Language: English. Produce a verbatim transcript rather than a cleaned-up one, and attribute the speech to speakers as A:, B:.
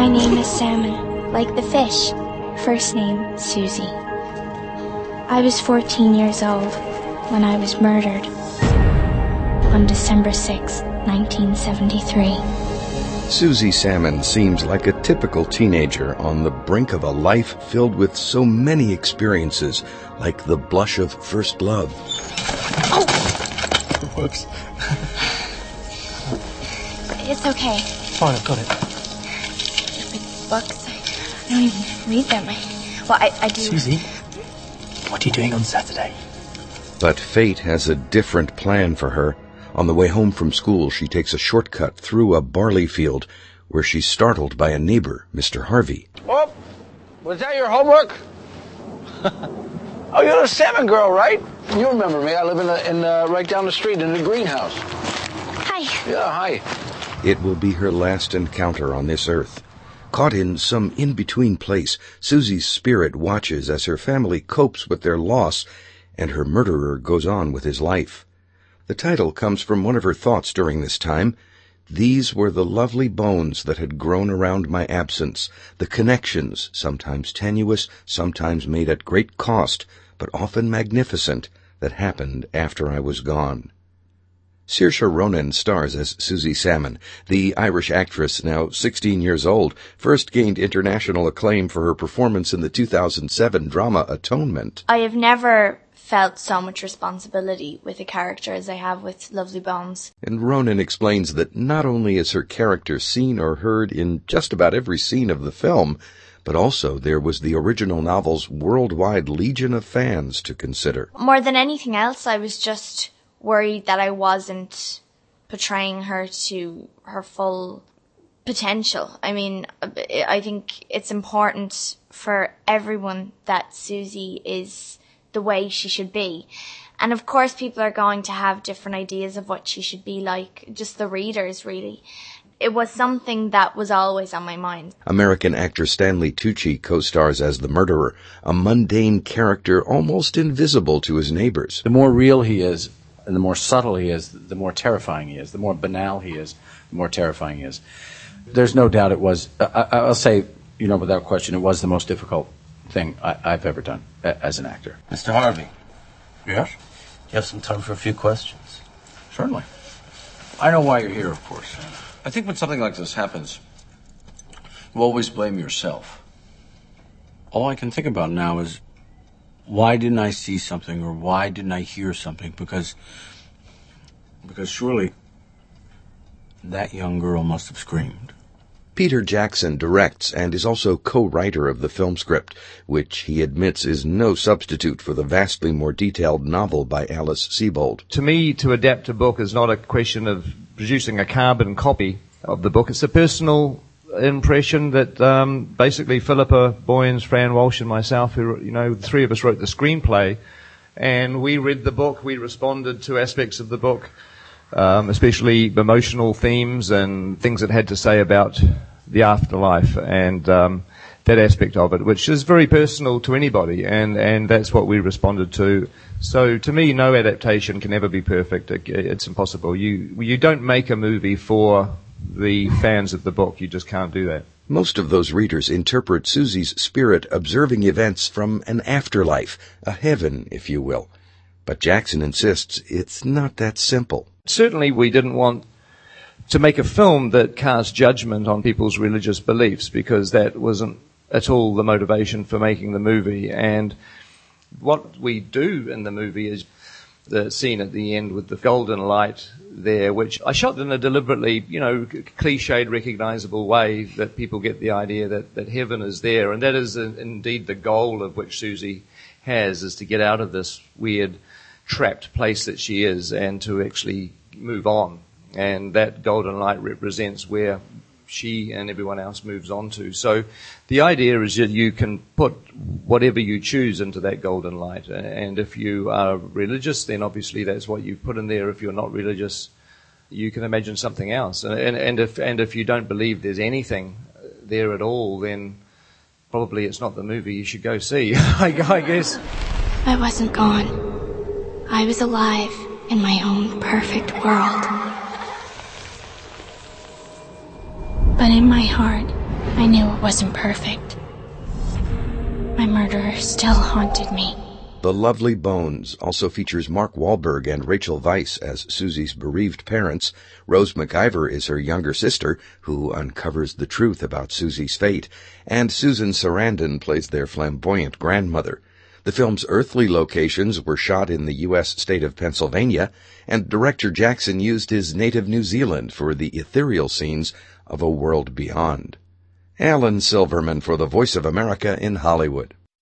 A: My name is Salmon, like the fish. First name, Susie. I was fourteen years old when I was murdered on December sixth, nineteen seventy-three.
B: Susie Salmon seems like a typical teenager on the brink of a life filled with so many experiences, like the blush of first love.
A: Oh!
C: Whoops.
A: It's okay.
C: Fine, I've got it.
A: Stupid books. I don't even read them. I, well, I, I do.
C: Susie, what are you doing on Saturday?
B: But fate has a different plan for her. On the way home from school, she takes a shortcut through a barley field where she's startled by a neighbor, Mister Harvey.
D: Oh, was that your homework? Oh, you're the salmon girl, right? You remember me. I live in, the, in uh, right down the street in the greenhouse.
A: Hi.
D: Yeah, hi.
B: It will be her last encounter on this earth. Caught in some in-between place, Susie's spirit watches as her family copes with their loss, and her murderer goes on with his life. The title comes from one of her thoughts during this time. These were the lovely bones that had grown around my absence, the connections, sometimes tenuous, sometimes made at great cost, but often magnificent, that happened after I was gone. Saoirse Ronan stars as Susie Salmon. The Irish actress, now sixteen years old, first gained international acclaim for her performance in the two thousand seven drama Atonement.
A: I have never felt so much responsibility with a character as I have with Lovely Bones.
B: And Ronan explains that not only is her character seen or heard in just about every scene of the film, but also there was the original novel's worldwide legion of fans to consider.
A: More than anything else, I was just worried that I wasn't portraying her to her full potential. I mean, I think it's important for everyone that Susie is the way she should be. And of course people are going to have different ideas of what she should be like, just the readers really. It was something that was always on my mind.
B: American actor Stanley Tucci co-stars as the murderer, a mundane character almost invisible to his neighbors.
E: The more real he is, and the more subtle he is, the more terrifying he is. The more banal he is, the more terrifying he is. There's no doubt it was, I, I'll say, you know, without question, it was the most difficult thing I, I've ever done as an actor.
F: Mister Harvey.
E: Yes?
F: You have some time for a few questions?
E: Certainly. I know why you're here, of course.
G: I think when something like this happens, you always blame yourself.
E: All I can think about now is, why didn't I see something, or why didn't I hear something? Because, because surely that young girl must have screamed.
B: Peter Jackson directs and is also co-writer of the film script, which he admits is no substitute for the vastly more detailed novel by Alice Sebold.
H: To me, to adapt a book is not a question of producing a carbon copy of the book. It's a personal impression that um, basically Philippa Boyens, Fran Walsh, and myself, who, you know, the three of us wrote the screenplay, and we read the book, we responded to aspects of the book, Um, especially emotional themes and things it had to say about the afterlife and um, that aspect of it, which is very personal to anybody, and, and that's what we responded to. So to me, no adaptation can ever be perfect. It, it's impossible. You you don't make a movie for the fans of the book. You just can't do that.
B: Most of those readers interpret Susie's spirit observing events from an afterlife, a heaven, if you will. But Jackson insists it's not that simple.
H: Certainly we didn't want to make a film that cast judgment on people's religious beliefs, because that wasn't at all the motivation for making the movie. And what we do in the movie is the scene at the end with the golden light there, which I shot in a deliberately, you know, cliched, recognizable way that people get the idea that, that heaven is there. And that is uh, indeed the goal of which Susie has, is to get out of this weird trapped place that she is and to actually move on. And that golden light represents where she and everyone else moves on to. So the idea is that you can put whatever you choose into that golden light. And if you are religious, then obviously that's what you put in there. If you're not religious, you can imagine something else. And, and, and if and if you don't believe there's anything there at all, then probably it's not the movie you should go see, I guess.
A: I wasn't gone. I was alive in my own perfect world. But in my heart,
I: I knew it wasn't perfect. My murderer still haunted me.
B: The Lovely Bones also features Mark Wahlberg and Rachel Weisz as Susie's bereaved parents. Rose McIver is her younger sister, who uncovers the truth about Susie's fate, and Susan Sarandon plays their flamboyant grandmother. The film's earthly locations were shot in the U S state of Pennsylvania, and director Jackson used his native New Zealand for the ethereal scenes of a world beyond. Alan Silverman for the Voice of America in Hollywood.